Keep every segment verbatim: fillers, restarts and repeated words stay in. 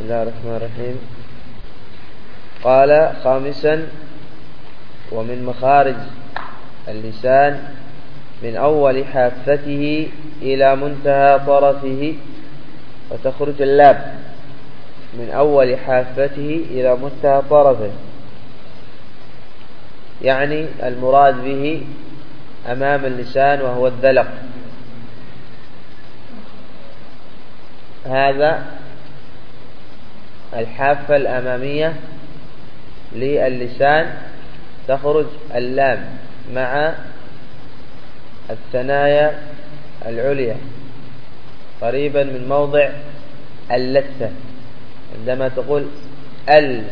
الله الرحمن الرحيم. قال خامسا: ومن مخارج اللسان من أول حافته إلى منتهى طرفه، وتخرج اللام من أول حافته إلى منتهى طرفه، يعني المراد به أمام اللسان وهو الذلق. هذا الحافة الأمامية للسان تخرج اللام مع الثنايا العليا قريبا من موضع اللثة. عندما تقول ال،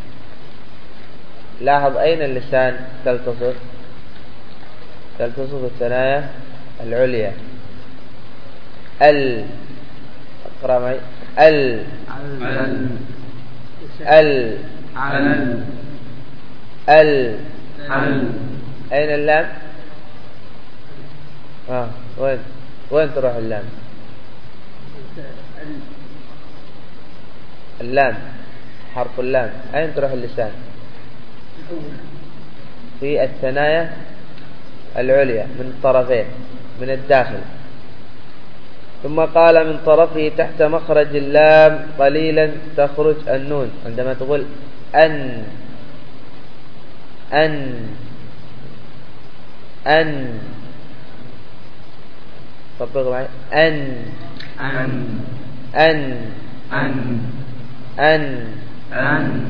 لاحظ أين اللسان تلتصق؟ تلتصق الثنايا العليا. ال، اقرأ معي. ال ال ال ال ال. أين اللام؟ آه. وين وين تروح اللام؟ اللام حرف اللام أين تروح اللسان؟ في الثنايا العليا من الطرفين من الداخل. ثم قال: من طرفه تحت مخرج اللام قليلا تخرج النون. عندما تقول أن أن أن، طبق معي. أن أن أن أن أن أن.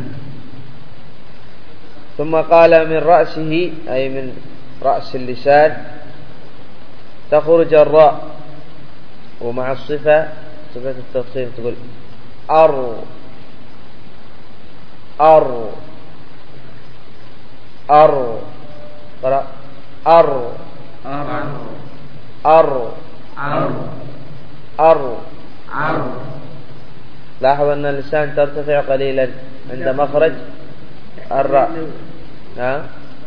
ثم قال: من رأسه، أي من رأس اللسان، تخرج الراء، ومع الصفة صفة التفخيم تقول أر أر أر. قرأ أر أر أر أر أر أر. لاحظ أن اللسان ترتفع قليلا عند مخرج الراء. نعم،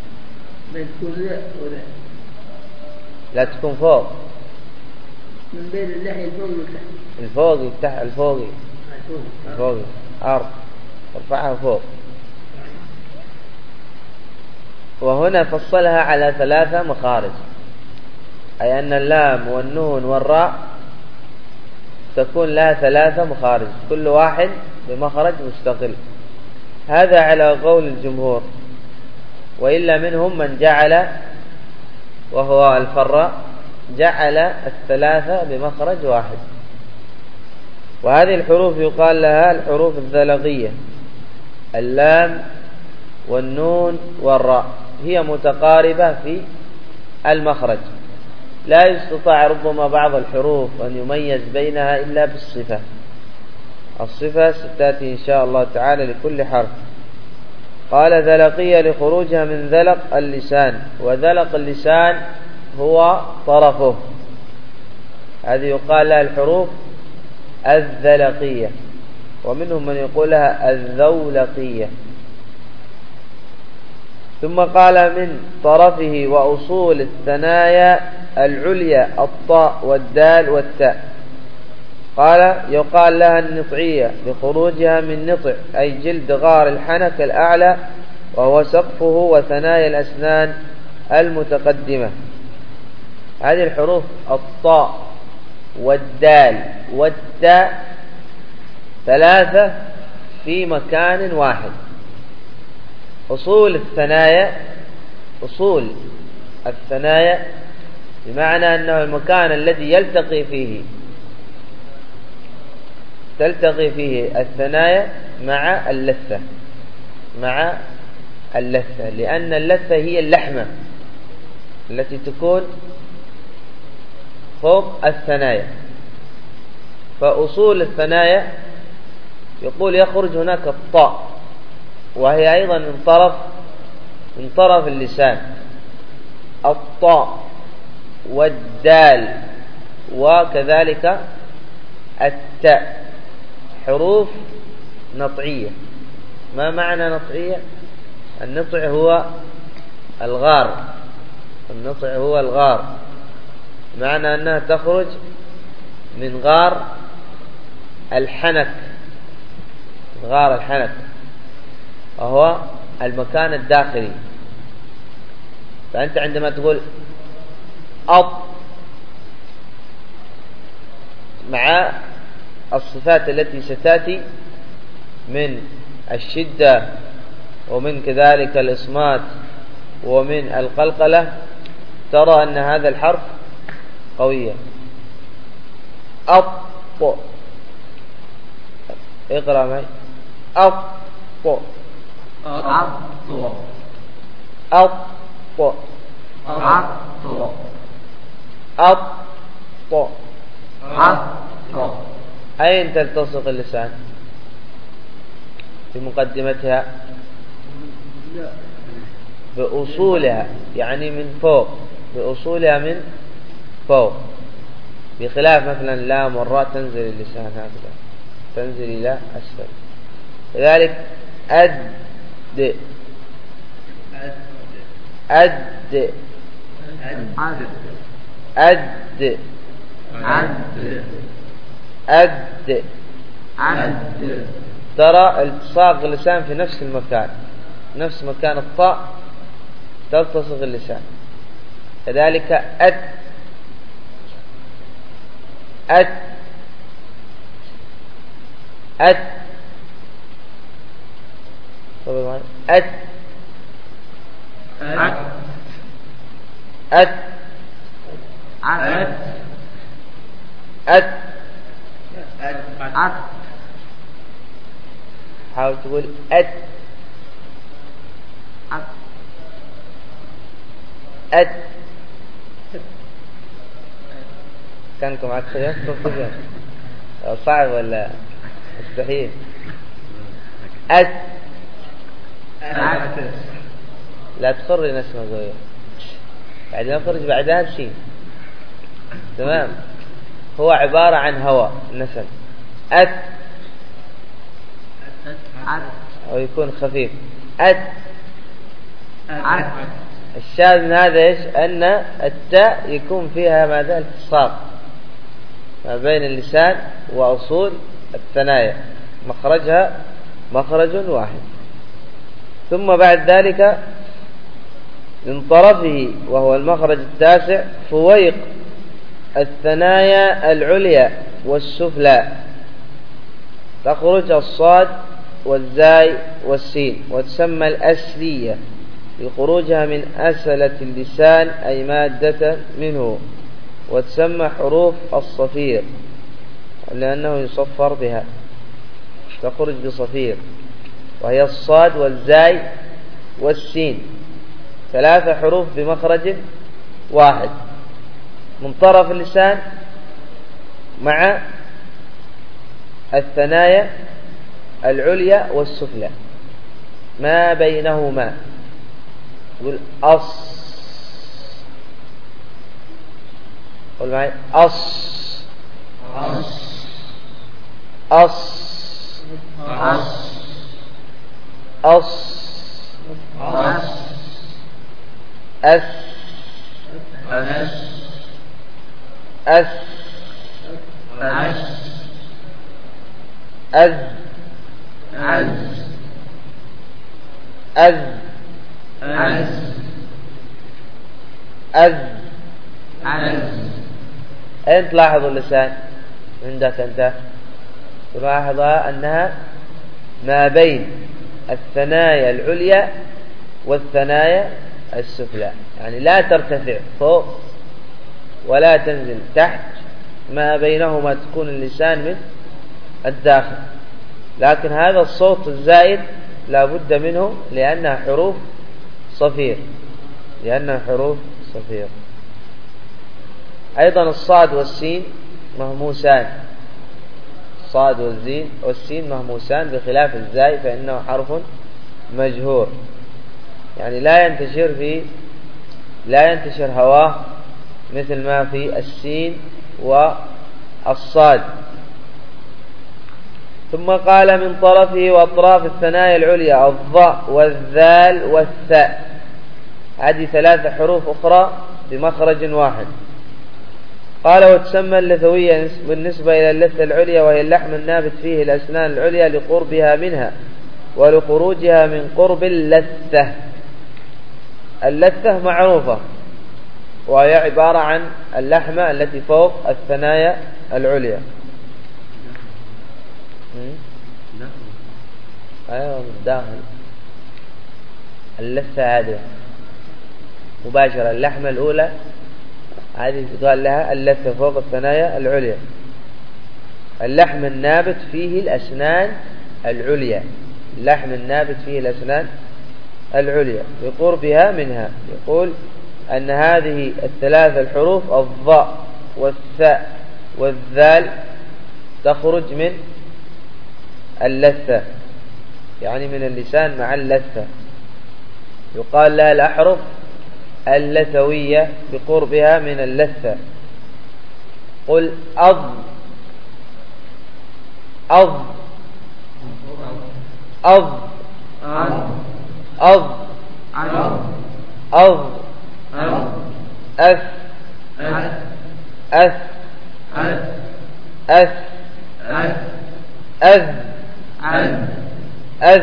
لا تكون فوق، من بين اللحية الفوق والتحت. الفوقي تحت، الفوقي الفوقي أر، ارفعها فوق. وهنا فصلها على ثلاثة مخارج، أي أن اللام والنون والراء تكون لها ثلاثة مخارج، كل واحد بمخرج مستقل. هذا على قول الجمهور، وإلا منهم من جعل، وهو الفراء، جعل الثلاثة بمخرج واحد. وهذه الحروف يقال لها الحروف الذلقية، اللام والنون والراء، هي متقاربة في المخرج، لا يستطاع ربما بعض الحروف أن يميز بينها إلا بالصفة. الصفة ستأتي إن شاء الله تعالى لكل حرف. قال: ذلقية لخروجها من ذلق اللسان، وذلق اللسان هو طرفه. هذه يقال لها الحروف الذلقية، ومنهم من يقولها الذولقية. ثم قال: من طرفه وأصول الثنايا العليا الطاء والدال والتاء. قال: يقال لها النطعية لخروجها من نطع، أي جلد غار الحنك الأعلى، وهو سقفه وثنايا الأسنان المتقدمة. هذه الحروف الطاء والدال والتاء ثلاثة في مكان واحد. أصول الثنايا، أصول الثنايا بمعنى أنه المكان الذي يلتقي فيه تلتقي فيه الثنايا مع اللثة، مع اللثة، لأن اللثة هي اللحمة التي تكون فوق الثنايا. فأصول الثنايا يقول يخرج هناك الطاء، وهي أيضا من طرف من طرف اللسان، الطاء والدال وكذلك التاء، حروف نطعية. ما معنى نطعية؟ النطع هو الغار، النطع هو الغار، معنى أنها تخرج من غار الحنك غار الحنك، وهو المكان الداخلي. فأنت عندما تقول أط مع الصفات التي ستأتي من الشدة ومن كذلك الإصمات ومن القلقلة، ترى أن هذا الحرف قوية. أط، اقرأ معي. أط أط أط أط أط. أط. أين تلتصق اللسان في مقدمتها؟ بأصولها، يعني من فوق، بأصولها من فوق، بخلاف مثلا اللام والراء تنزل اللسان هكذا، تنزل إلى أسفل. لذلك أد أد أد أد عد. ترى التصاق اللسان في نفس المكان، نفس مكان الطاء تلتصق اللسان. كذلك أد أد أد أد أد أد عد. أد. عد. حاول تقول أد عد. أد. كانكم عكسيات تفضل صعب ولا مستحيل؟ أد. عد. لا تخرج نسمة زوية، بعدين نخرج بعدها الشين. تمام. هو عبارة عن هواء نسم. أد عد. أو يكون خفيف. أد. عد. الشاذ من هذا إيش؟ أن التاء يكون فيها ماذا؟ التصاق ما بين اللسان وأصول الثنايا، مخرجها مخرج واحد. ثم بعد ذلك من طرفه وهو المخرج التاسع فويق الثنايا العليا والسفلى تخرج الصاد والزاي والسين، وتسمى الأسلية لخروجها من أسلة اللسان أي مادة منه، وتسمى حروف الصفير لأنه يصفر بها، تخرج بصفير، وهي الصاد والزاي والسين، ثلاثة حروف بمخرج واحد من طرف اللسان مع الثنايا العليا والسفلى ما بينهما. يقول أص، قل معي أص أص. أص أص. أص أص. أس أس. أس أس. أز عز. أز عز. أز. عز. أين تلاحظ اللسان عندك أنت؟ تلاحظ أنها ما بين الثنايا العليا والثنايا السفلى، يعني لا ترتفع فوق ولا تنزل تحت، ما بينهما تكون اللسان من الداخل. لكن هذا الصوت الزائد لا بد منه لأنها حروف صفير، لأنها حروف صفير. أيضا الصاد والسين مهموسان، الصاد والزين والسين مهموسان بخلاف الزاي فإنه حرف مجهور، يعني لا ينتشر في لا ينتشر هواه مثل ما في السين والصاد. ثم قال من طرفه وأطراف الثنايا العليا الضاء والذال والثاء، هذه ثلاث حروف أخرى بمخرج واحد. قال وتسمى اللثوية بالنسبة إلى اللثة العليا، وهي اللحم النابت فيه الأسنان العليا لقربها منها ولخروجها من قرب اللثة. اللثة معروفة، وهي عبارة عن اللحمة التي فوق الثنايا العليا. أيوة داخل اللثة هذه مباشرة، اللحمة الأولى هذه قال لها اللثة فوق الثنايا العليا. اللحم النابت فيه الأسنان العليا، اللحم النابت فيه الأسنان العليا بقربها منها. يقول أن هذه الثلاث الحروف الضاء والثاء والذال تخرج من اللثة، يعني من اللسان مع اللثة، يقال لها الأحرف اللثوية بقربها من اللثة. قل أض أض أض أض أض أث أث أث أذ أذ.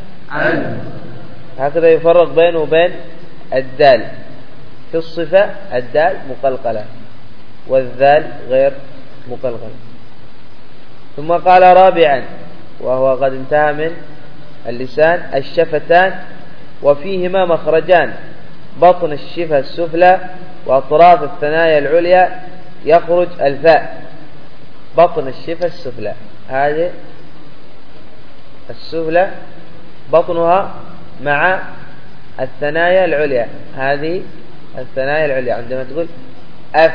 هكذا يفرق بينه وبين الدال. في الصفة الدال مقلقلة والذال غير مقلقلة. ثم قال رابعا، وهو قد انتهى من اللسان، الشفتان وفيهما مخرجان، بطن الشفة السفلى وأطراف الثنايا العليا يخرج الفاء. بطن الشفة السفلى، هذه السفلى بطنها مع الثنايا العليا، هذه الثنايا العليا. عندما تقول أف،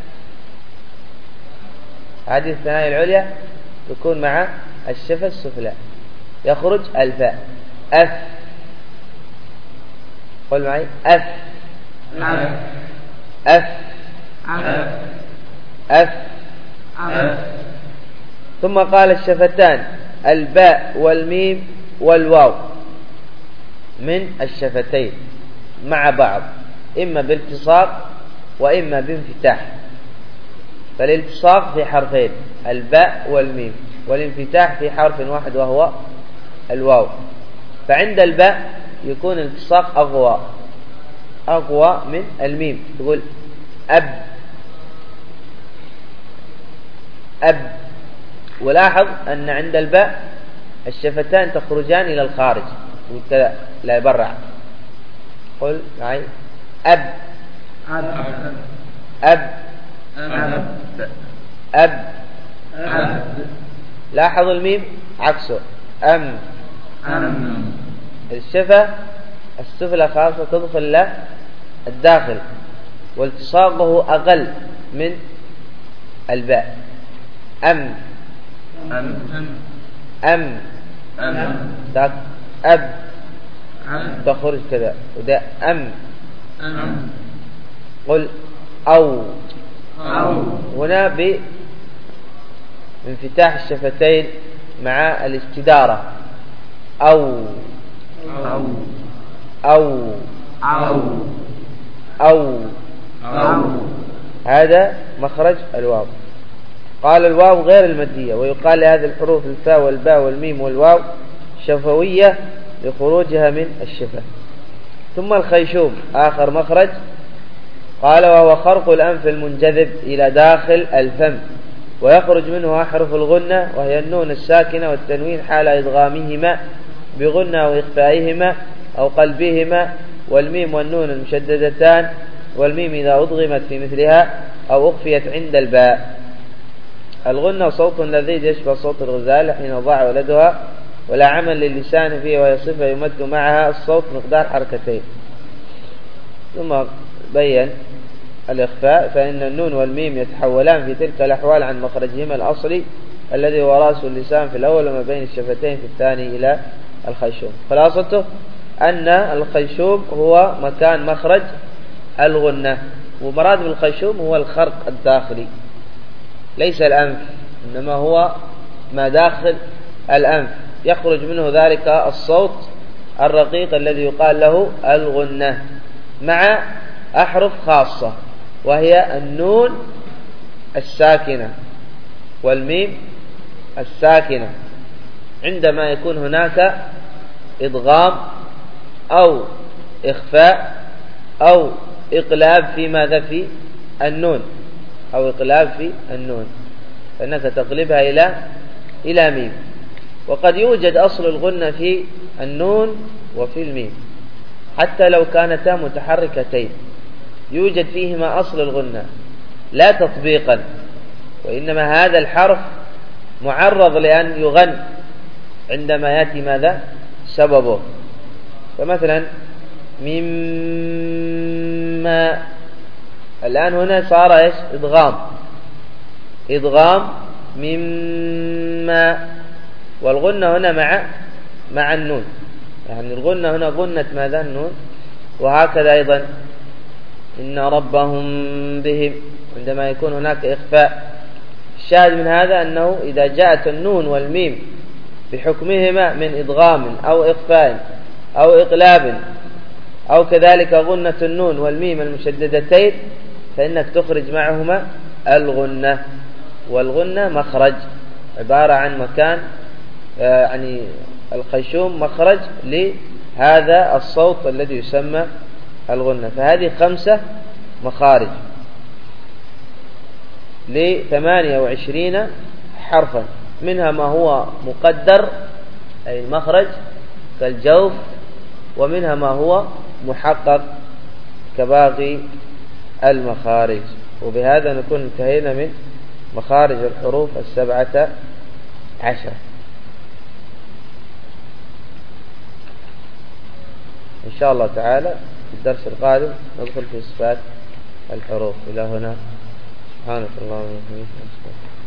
هذه الثنايا العليا تكون مع الشفة السفلى، يخرج الفاء. أف، قل معي أف أف أف أف. ثم قال الشفتان الباء والميم والواو من الشفتين مع بعض، إما بالتصاق وإما بانفتاح. فالالتصاق في حرفين الباء والميم، والانفتاح في حرف واحد وهو الواو. فعند الباء يكون الالتصاق أقوى أقوى من الميم، تقول أب أب. ولاحظ أن عند الباء الشفتان تخرجان إلى الخارج كذا لا يبرع. قل معي أب أب أب أب, أب. لاحظ الميم عكسه أم أم. الشفة السفلى خاصة تدخل له الداخل، والتصاقه أقل من الباء. أم أم أم أم. أب تخرج كذا، وده أم أم. قل أو أو. هنا بانفتاح الشفتين مع الاستدارة أو أو أو أو أو, أو. هذا مخرج الواو. قال الواو غير المادية، ويقال لهذه الحروف الفاء والباء والميم والواو شفوية لخروجها من الشفة. ثم الخيشوم آخر مخرج. قال وهو خرق الأنف المنجذب إلى داخل الفم، ويخرج منه أحرف الغنة، وهي النون الساكنة والتنوين حال إدغامهما بغنة وإخفائهما أو قلبهما، والميم والنون المشددتان، والميم إذا أدغمت في مثلها أو أخفيت عند الباء. الغنة صوت لذيذ يشبه صوت الغزال حين ضاع ولدها، ولا عمل للسان فيه، وهي صفة يمد معها الصوت مقدار حركتين. ثم بين الإخفاء، فإن النون والميم يتحولان في تلك الأحوال عن مخرجهما الأصلي الذي هو رأس اللسان في الأول، وما بين الشفتين في الثاني إلى الخيشوم. خلاصته أن الخيشوم هو مكان مخرج الغنة، ومراد بالخيشوم هو الخرق الداخلي ليس الأنف، إنما هو ما داخل الأنف، يخرج منه ذلك الصوت الرقيق الذي يقال له الغنة، مع أحرف خاصة وهي النون الساكنة والميم الساكنة عندما يكون هناك إدغام أو إخفاء أو إقلاب في ماذا في النون أو إقلاب في النون، فإنك تقلبها إلى إلى ميم. وقد يوجد أصل الغنة في النون وفي الميم حتى لو كانتا متحركتين، يوجد فيهما أصل الغنة لا تطبيقا، وإنما هذا الحرف معرض لأن يغن عندما يأتي ماذا سببه. فمثلا مما، الآن هنا صار إيش إدغام إدغام مما، والغنة هنا مع مع النون، يعني الغنة هنا غنة ماذا النون. وهكذا أيضا إن ربهم بهم عندما يكون هناك إخفاء. الشاهد من هذا أنه إذا جاءت النون والميم بحكمهما من إدغام أو إخفاء أو إقلاب أو كذلك غنة النون والميم المشددتين، فإنك تخرج معهما الغنة. والغنة مخرج عبارة عن مكان، يعني الخيشوم مخرج لهذا الصوت الذي يسمى الغنة. فهذه خمسة مخارج لثمانية وعشرين حرفا، منها ما هو مقدر أي المخرج كالجوف، ومنها ما هو محقق كباقي المخارج. وبهذا نكون انتهينا من مخارج الحروف السبعة عشر. إن شاء الله تعالى في الدرس القادم ندخل في صفات الحروف. إلى هنا سبحانك اللهم وبحمدك.